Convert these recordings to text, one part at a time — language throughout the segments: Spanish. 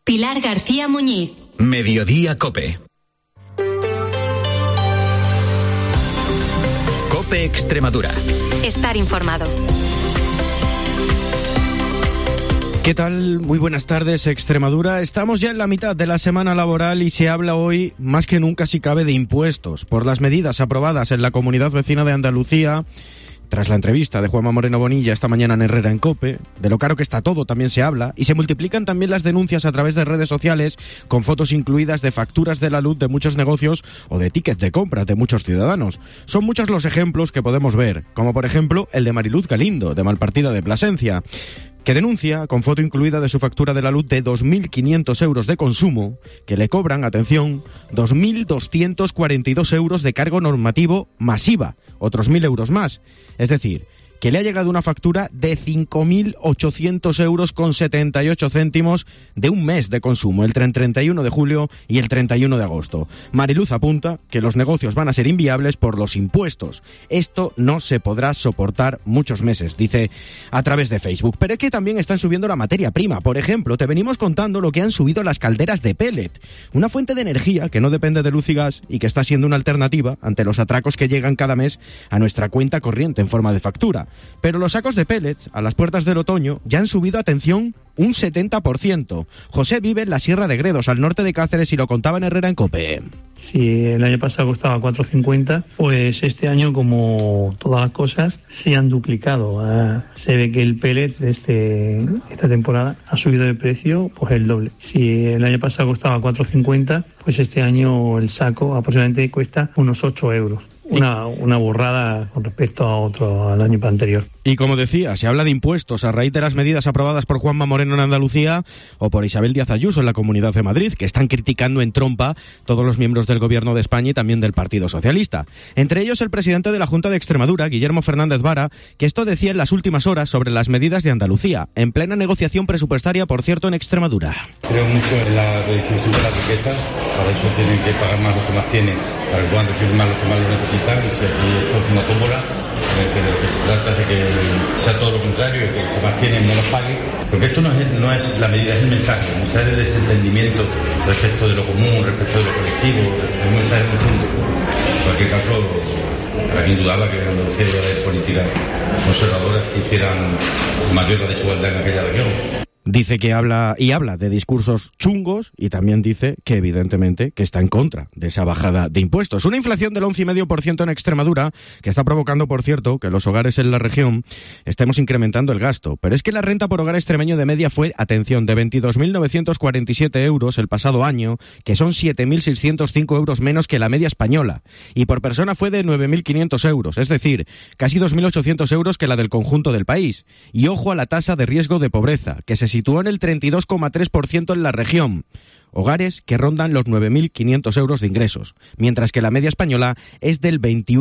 Pilar García Muñiz. Mediodía COPE. COPE Extremadura. Estar informado. ¿Qué tal? Muy buenas tardes, Extremadura. Estamos ya en la mitad de la semana laboral y se habla hoy, más que nunca si cabe, de impuestos, por las medidas aprobadas en la comunidad vecina de Andalucía. Tras la entrevista de Juanma Moreno Bonilla esta mañana en Herrera en COPE, de lo caro que está todo también se habla, y se multiplican también las denuncias a través de redes sociales con fotos incluidas de facturas de la luz de muchos negocios o de tickets de compras de muchos ciudadanos. Son muchos los ejemplos que podemos ver, como por ejemplo el de Mariluz Galindo, de Malpartida de Plasencia, que denuncia, con foto incluida de su factura de la luz de 2.500 euros de consumo, que le cobran, atención, 2.242 euros de cargo normativo masiva, otros 1.000 euros más. Es decir, que le ha llegado una factura de 5.800 euros con 78 céntimos de un mes de consumo, el 31 de julio y el 31 de agosto. Mariluz apunta que los negocios van a ser inviables por los impuestos. Esto no se podrá soportar muchos meses, dice a través de Facebook. Pero es que también están subiendo la materia prima. Por ejemplo, te venimos contando lo que han subido las calderas de pellet, una fuente de energía que no depende de luz y gas y que está siendo una alternativa ante los atracos que llegan cada mes a nuestra cuenta corriente en forma de factura. Pero los sacos de pellets, a las puertas del otoño, ya han subido, atención, un 70%. José vive en la Sierra de Gredos, al norte de Cáceres, y lo contaba en Herrera en COPE. Si el año pasado costaba 4,50, pues este año, como todas las cosas, se han duplicado. Se ve que el pellet de esta temporada ha subido de precio pues el doble. Si el año pasado costaba 4,50, pues este año el saco aproximadamente cuesta unos 8 euros. Una burrada con respecto al año anterior. Y como decía, se habla de impuestos a raíz de las medidas aprobadas por Juanma Moreno en Andalucía o por Isabel Díaz Ayuso en la Comunidad de Madrid, que están criticando en trompa todos los miembros del Gobierno de España y también del Partido Socialista. Entre ellos el presidente de la Junta de Extremadura, Guillermo Fernández Vara, que esto decía en las últimas horas sobre las medidas de Andalucía, en plena negociación presupuestaria, por cierto, en Extremadura. Creo mucho en la redistribución de la riqueza, para eso tienen que pagar más los que más tienen, para que puedan recibir más los que más lo necesitan, y si aquí esto es una tómbola, que de lo que se trata es de que sea todo lo contrario, que los que más tienen no los paguen, porque esto no es la medida, es el mensaje de desentendimiento respecto de lo común, respecto de lo colectivo, es un mensaje muy chungo. En cualquier caso, aquí indudable que Andalucía iba a haber políticas conservadoras que hicieran mayor la desigualdad en aquella región. Dice que habla de discursos chungos y también dice que evidentemente que está en contra de esa bajada de impuestos. Una inflación del 11,5% en Extremadura que está provocando, por cierto, que los hogares en la región estemos incrementando el gasto. Pero es que la renta por hogar extremeño de media fue, atención, de 22.947 euros el pasado año, que son 7.605 euros menos que la media española. Y por persona fue de 9.500 euros, es decir, casi 2.800 euros que la del conjunto del país. Y ojo a la tasa de riesgo de pobreza, que se situó en el 32,3% en la región. Hogares que rondan los 9.500 euros de ingresos, mientras que la media española es del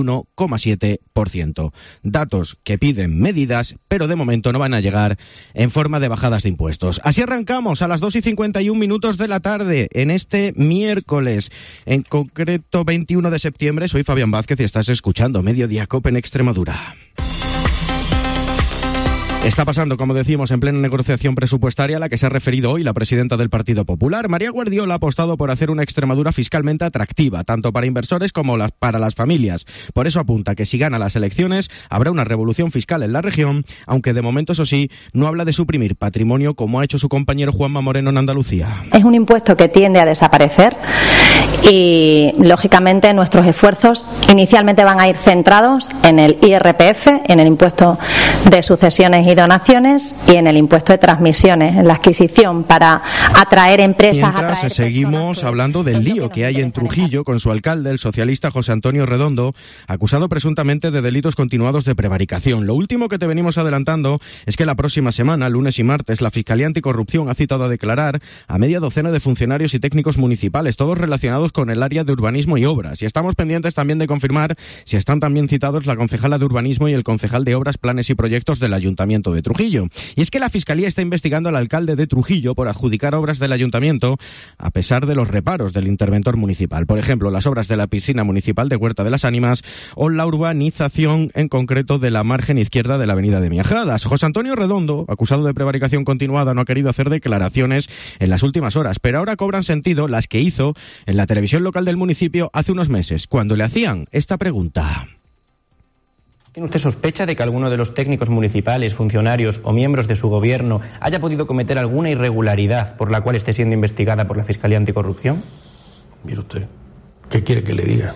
21,7%. Datos que piden medidas, pero de momento no van a llegar en forma de bajadas de impuestos. Así arrancamos a las 2:51 de la tarde en este miércoles, en concreto 21 de septiembre. Soy Fabián Vázquez y estás escuchando Mediodía COPE en Extremadura. Está pasando, como decimos, en plena negociación presupuestaria a la que se ha referido hoy la presidenta del Partido Popular. María Guardiola ha apostado por hacer una Extremadura fiscalmente atractiva, tanto para inversores como para las familias. Por eso apunta que si gana las elecciones habrá una revolución fiscal en la región, aunque de momento, eso sí, no habla de suprimir patrimonio como ha hecho su compañero Juanma Moreno en Andalucía. Es un impuesto que tiende a desaparecer y, lógicamente, nuestros esfuerzos inicialmente van a ir centrados en el IRPF, en el impuesto de sucesiones y donaciones y en el impuesto de transmisiones, en la adquisición para atraer empresas. Mientras seguimos hablando del lío que hay en Trujillo con su alcalde, el socialista José Antonio Redondo, acusado presuntamente de delitos continuados de prevaricación. Lo último que te venimos adelantando es que la próxima semana, lunes y martes, la Fiscalía Anticorrupción ha citado a declarar a media docena de funcionarios y técnicos municipales, todos relacionados con el área de urbanismo y obras. Y estamos pendientes también de confirmar si están también citados la concejala de urbanismo y el concejal de obras, planes y proyectos del Ayuntamiento de Trujillo. Y es que la Fiscalía está investigando al alcalde de Trujillo por adjudicar para obras del ayuntamiento, a pesar de los reparos del interventor municipal. Por ejemplo, las obras de la piscina municipal de Huerta de las Ánimas o la urbanización, en concreto, de la margen izquierda de la avenida de Miajadas. José Antonio Redondo, acusado de prevaricación continuada, no ha querido hacer declaraciones en las últimas horas, pero ahora cobran sentido las que hizo en la televisión local del municipio hace unos meses, cuando le hacían esta pregunta. ¿Tiene usted sospecha de que alguno de los técnicos municipales, funcionarios o miembros de su gobierno haya podido cometer alguna irregularidad por la cual esté siendo investigada por la Fiscalía Anticorrupción? Mire usted, ¿qué quiere que le diga?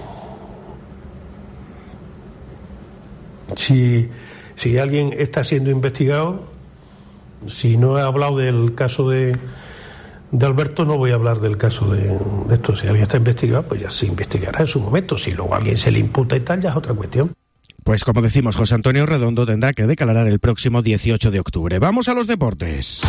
Si alguien está siendo investigado, si no he hablado del caso de Alberto, no voy a hablar del caso de esto. Si alguien está investigado, pues ya se investigará en su momento. Si luego a alguien se le imputa y tal, ya es otra cuestión. Pues como decimos, José Antonio Redondo tendrá que declarar el próximo 18 de octubre. Vamos a los deportes.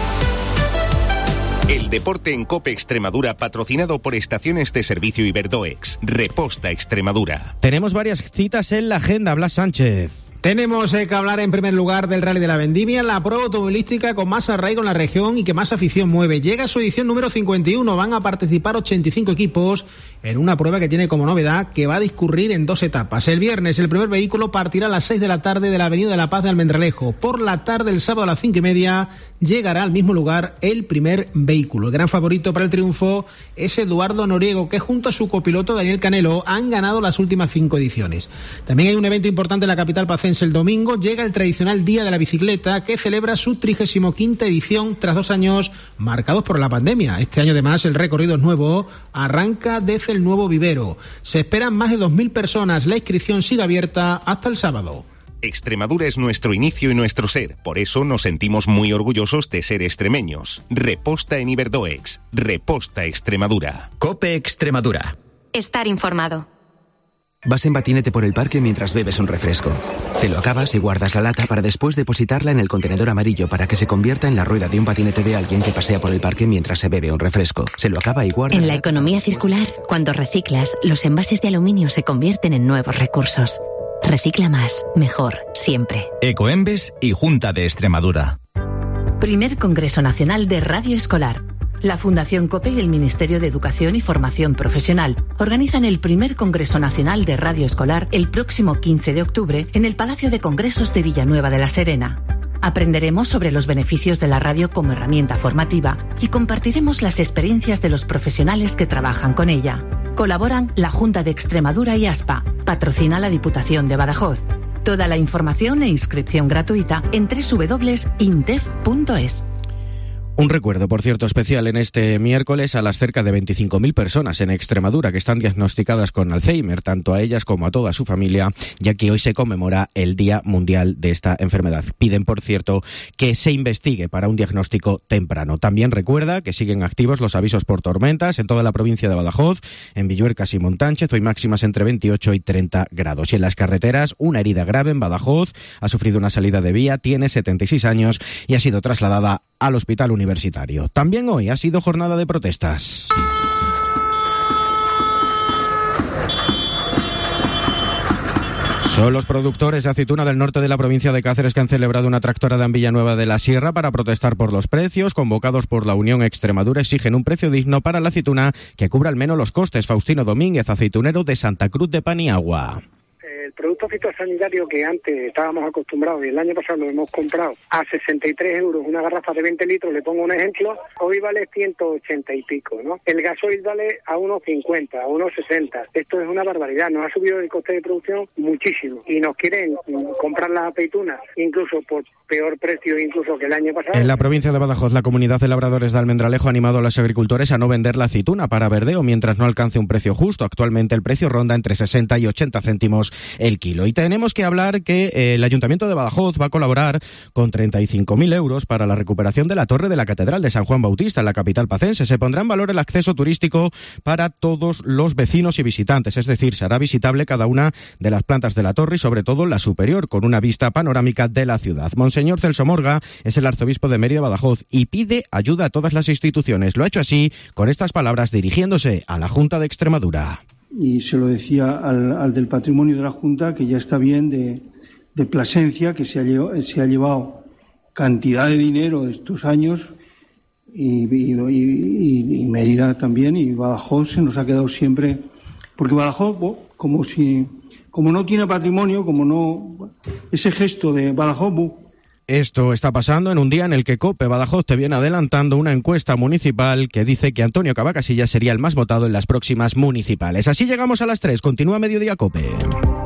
El deporte en COPE Extremadura, patrocinado por Estaciones de Servicio Iberdoex. Reposta Extremadura. Tenemos varias citas en la agenda. Blas Sánchez. Tenemos que hablar en primer lugar del Rally de la Vendimia, la prueba automovilística con más arraigo en la región y que más afición mueve. Llega a su edición número 51, van a participar 85 equipos en una prueba que tiene como novedad que va a discurrir en 2 etapas. El viernes el primer vehículo partirá a las 6 de la tarde de la Avenida de la Paz de Almendralejo. Por la tarde, el sábado a las 5:30, llegará al mismo lugar el primer vehículo. El gran favorito para el triunfo es Eduardo Noriego, que junto a su copiloto Daniel Canelo han ganado las últimas 5 ediciones. También hay un evento importante en la capital pacense el domingo. Llega el tradicional Día de la Bicicleta, que celebra su 35ª edición tras 2 años marcados por la pandemia. Este año, además, el recorrido es nuevo, arranca desde el nuevo vivero. Se esperan más de 2.000 personas. La inscripción sigue abierta hasta el sábado. Extremadura es nuestro inicio y nuestro ser. Por eso nos sentimos muy orgullosos de ser extremeños. Reposta en Iberdoex. Reposta Extremadura. COPE Extremadura. Estar informado. Vas en patinete por el parque mientras bebes un refresco. Te lo acabas y guardas la lata para después depositarla en el contenedor amarillo para que se convierta en la rueda de un patinete de alguien que pasea por el parque mientras se bebe un refresco. Se lo acaba y guarda. En la economía circular, cuando reciclas, los envases de aluminio se convierten en nuevos recursos. Recicla más, mejor, siempre. Ecoembes y Junta de Extremadura. Primer Congreso Nacional de Radio Escolar. La Fundación COPE y el Ministerio de Educación y Formación Profesional organizan el primer Congreso Nacional de Radio Escolar el próximo 15 de octubre en el Palacio de Congresos de Villanueva de la Serena. Aprenderemos sobre los beneficios de la radio como herramienta formativa y compartiremos las experiencias de los profesionales que trabajan con ella. Colaboran la Junta de Extremadura y ASPA. Patrocina la Diputación de Badajoz. Toda la información e inscripción gratuita en www.intef.es. Un recuerdo, por cierto, especial en este miércoles a las cerca de 25.000 personas en Extremadura que están diagnosticadas con Alzheimer, tanto a ellas como a toda su familia, ya que hoy se conmemora el Día Mundial de esta enfermedad. Piden, por cierto, que se investigue para un diagnóstico temprano. También recuerda que siguen activos los avisos por tormentas en toda la provincia de Badajoz, en Villuercas y Montánchez, hoy máximas entre 28 y 30 grados. Y en las carreteras, una herida grave en Badajoz, ha sufrido una salida de vía, tiene 76 años y ha sido trasladada al Hospital Universitario. También hoy ha sido jornada de protestas. Son los productores de aceituna del norte de la provincia de Cáceres que han celebrado una tractorada en Villanueva de la Sierra para protestar por los precios. Convocados por la Unión Extremadura, exigen un precio digno para la aceituna que cubra al menos los costes. Faustino Domínguez, aceitunero de Santa Cruz de Paniagua. El producto fitosanitario que antes estábamos acostumbrados y el año pasado lo hemos comprado a 63 euros, una garrafa de 20 litros, le pongo un ejemplo, hoy vale 180 y pico, ¿no? El gasoil vale a 1,50, a 1,60. Esto es una barbaridad, nos ha subido el coste de producción muchísimo y nos quieren comprar las aceitunas incluso por peor precio incluso que el año pasado. En la provincia de Badajoz, la Comunidad de Labradores de Almendralejo ha animado a los agricultores a no vender la aceituna para verdeo mientras no alcance un precio justo. Actualmente el precio ronda entre 60 y 80 céntimos el kilo. Y tenemos que hablar que el Ayuntamiento de Badajoz va a colaborar con 35.000 euros para la recuperación de la torre de la Catedral de San Juan Bautista en la capital pacense. Se pondrá en valor el acceso turístico para todos los vecinos y visitantes, es decir, será visitable cada una de las plantas de la torre y sobre todo la superior, con una vista panorámica de la ciudad. Monseñor Celso Morga es el arzobispo de Mérida Badajoz y pide ayuda a todas las instituciones. Lo ha hecho así con estas palabras dirigiéndose a la Junta de Extremadura. Y se lo decía al del patrimonio de la Junta que ya está bien de Plasencia, que se ha llevado cantidad de dinero estos años y Mérida también, y Badajoz se nos ha quedado siempre, porque Badajoz, como no tiene patrimonio, ese gesto de Badajoz. Esto está pasando en un día en el que COPE Badajoz te viene adelantando una encuesta municipal que dice que Antonio Cavacasillas sería el más votado en las próximas municipales. Así llegamos a las 3. Continúa Mediodía COPE.